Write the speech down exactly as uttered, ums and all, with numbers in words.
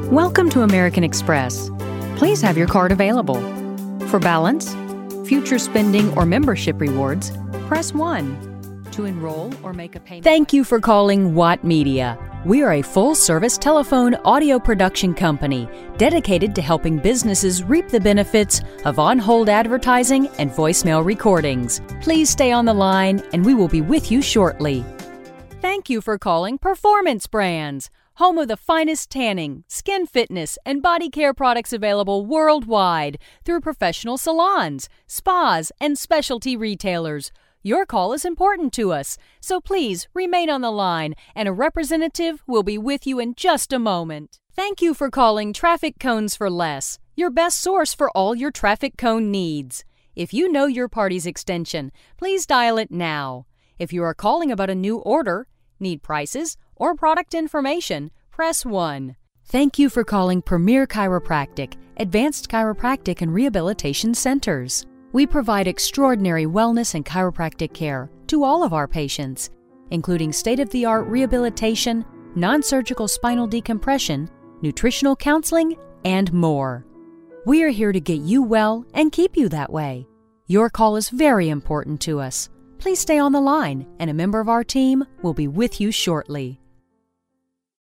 Welcome to American Express. Please have your card available. For balance, future spending, or membership rewards, press one. To enroll or make a payment. Thank you for calling Watt Media. We are a full-service telephone audio production company dedicated to helping businesses reap the benefits of on-hold advertising and voicemail recordings. Please stay on the line and we will be with you shortly. Thank you for calling Performance Brands, home of the finest tanning, skin fitness, and body care products available worldwide through professional salons, spas, and specialty retailers. Your call is important to us, so please remain on the line and a representative will be with you in just a moment. Thank you for calling Traffic Cones for Less, your best source for all your traffic cone needs. If you know your party's extension, please dial it now. If you are calling about a new order, need prices, or product information, press one. Thank you for calling Premier Chiropractic, Advanced Chiropractic and Rehabilitation Centers. We provide extraordinary wellness and chiropractic care to all of our patients, including state-of-the-art rehabilitation, non-surgical spinal decompression, nutritional counseling, and more. We are here to get you well and keep you that way. Your call is very important to us. Please stay on the line, and a member of our team will be with you shortly.